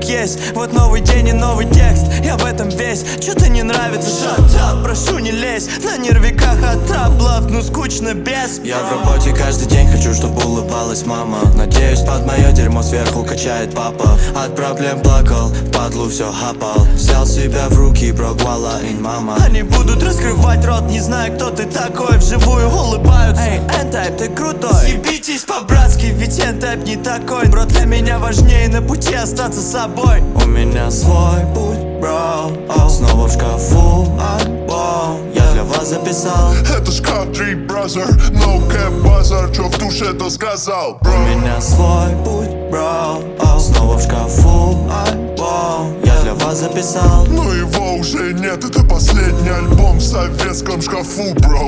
как есть. Вот новый день и новый текст, я в этом весь. Чё-то не нравится, shut up, прошу не лезь. На нервиках от траблов, ну скучно без. Я в работе каждый день, хочу, чтобы улыбалась мама. Надеюсь, под мое дерьмо сверху качает папа. От проблем плакал, в падлу все хапал. Взял себя в руки, бро, гвала ин мама. Они будут раскрывать рот, не знаю, кто ты такой. Вживую улыбаются, эй, N-Type, ты крутой. Съебитесь по-братски, ведь N-Type не такой. Бро, для меня важнее на пути остаться собой. У меня свой путь, бро, снова в шкафу альбом я для вас записал. Это шкаф Three Brother, no cap базар. Чё в душе, то сказал, бро. У меня свой путь, бро, снова в шкафу альбом я для вас записал. Но его уже нет, это последний альбом в советском шкафу, бро.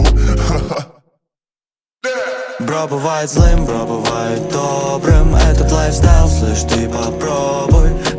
Бро бывает злым, бро бывает добрым. Этот лайфстайл, слышь, ты попробуй.